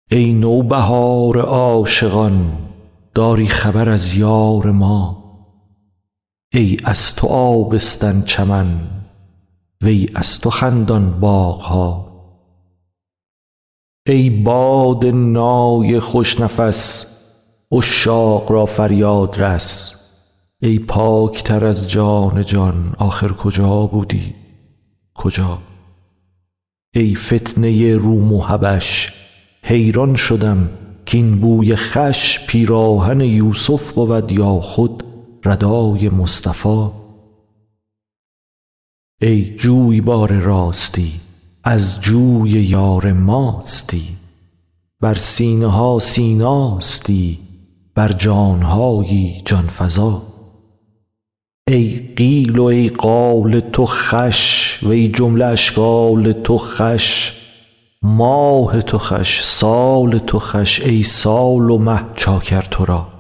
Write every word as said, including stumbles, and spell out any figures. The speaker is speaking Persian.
ای نوبهار عاشقان داری خبر از یار ما؟ ای از تو آبستن چمن وی از تو خندان باغ ها. ای باد نای خوش نفس عشاق را فریاد رس. ای پاک تر از جان جان آخر کجا بودی کجا؟ ای فتنه روم و حبش حیران شدم کاین بوی خوش پیراهن یوسف بود یا خود ردای مصطفی. ای جویبار راستی از جوی یار ماستی. بر سینه ها سیناستی بر جان هایی جان فزا. ای قیل و ای قال تو خوش وی جمله اشکال تو خوش. ماه تو خوش سال تو خوش ای سال و مه چاکر تو را.